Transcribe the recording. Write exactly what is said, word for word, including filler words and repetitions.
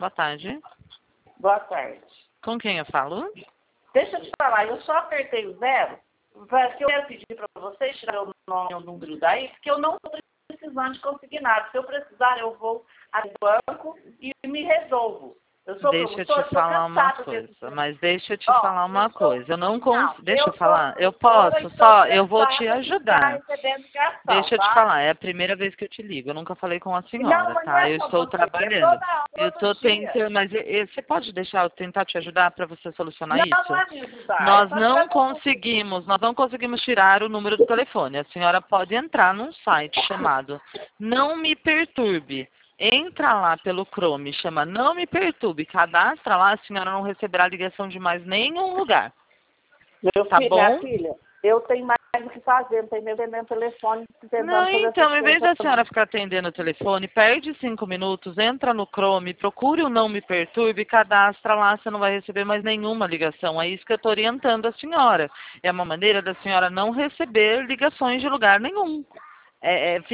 Boa tarde. Boa tarde. Com quem eu falo? Deixa eu te falar, eu só apertei o zero, porque eu quero pedir para vocês tirar o nome e o número daí, porque eu não estou precisando de conseguir nada. Se eu precisar, eu vou ao banco e me resolvo. Eu sou Deixa eu promotora, te falar uma coisa, mas deixa eu te Ó, falar uma eu sou- coisa. Eu não cons... Não, Deixa eu eu falar. sou Eu promotora posso, e estou só eu vou te cansada de ficar ajudar. recebendo ligação, Deixa eu te tá? falar, é a primeira vez que eu te ligo. Eu nunca falei com a Não, senhora, mas não tá? é Eu só estou você, é trabalhando. toda, Eu todo estou dia. tentando, mas e- e você pode deixar eu tentar te ajudar para você solucionar Não, isso? não é me ajudar, é Nós só não tirar meu número. conseguimos, nós não conseguimos tirar o número do telefone. A senhora pode entrar num site chamado Não Me Perturbe. Entra lá pelo Chrome, chama Não Me Perturbe. Cadastra lá, a senhora não receberá ligação de mais nenhum lugar. Meu Tá filho, minha bom? filha, eu tenho mais o que fazer, não tenho nem atendendo telefone, tentando Não, fazer então, essas em vez coisas. da senhora ficar atendendo o telefone, perde cinco minutos, entra no Chrome, procure o Não Me Perturbe, cadastra lá, você não vai receber mais nenhuma ligação. É isso que eu estou orientando a senhora. É uma maneira da senhora não receber ligações de lugar nenhum. É, é,